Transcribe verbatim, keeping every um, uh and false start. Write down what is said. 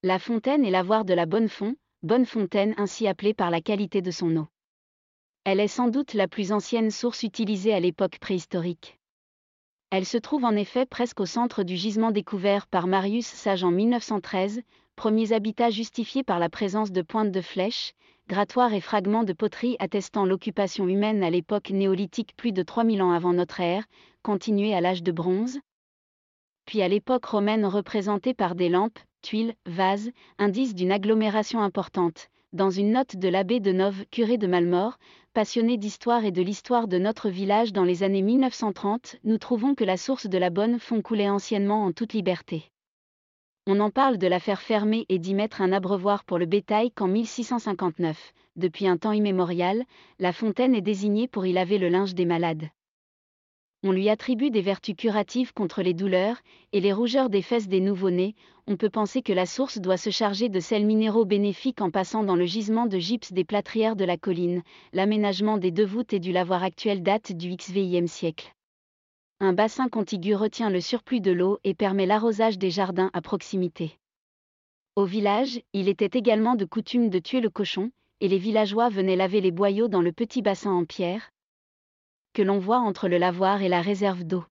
La fontaine est l'avoir de la Bonnefond, Bonnefontaine ainsi appelée par la qualité de son eau. Elle est sans doute la plus ancienne source utilisée à l'époque préhistorique. Elle se trouve en effet presque au centre du gisement découvert par Marius Sage en mille neuf cent treize, premiers habitats justifiés par la présence de pointes de flèches, grattoirs et fragments de poterie attestant l'occupation humaine à l'époque néolithique plus de trois mille ans avant notre ère, continuée à l'âge de bronze, puis à l'époque romaine représentée par des lampes, tuiles, vases, indices d'une agglomération importante. Dans une note de l'abbé de Nove, curé de Malmort, passionné d'histoire et de l'histoire de notre village dans les années mille neuf cent trente, nous trouvons que la source de la Bonnefond coulait anciennement en toute liberté. On en parle de la faire fermer et d'y mettre un abreuvoir pour le bétail qu'en mille six cent cinquante-neuf. Depuis un temps immémorial, la fontaine est désignée pour y laver le linge des malades. On lui attribue des vertus curatives contre les douleurs et les rougeurs des fesses des nouveau-nés. On peut penser que la source doit se charger de sels minéraux bénéfiques en passant dans le gisement de gypse des plâtrières de la colline. L'aménagement des deux voûtes et du lavoir actuel date du quinzième siècle. Un bassin contigu retient le surplus de l'eau et permet l'arrosage des jardins à proximité. Au village, il était également de coutume de tuer le cochon, et les villageois venaient laver les boyaux dans le petit bassin en pierre que l'on voit entre le lavoir et la réserve d'eau.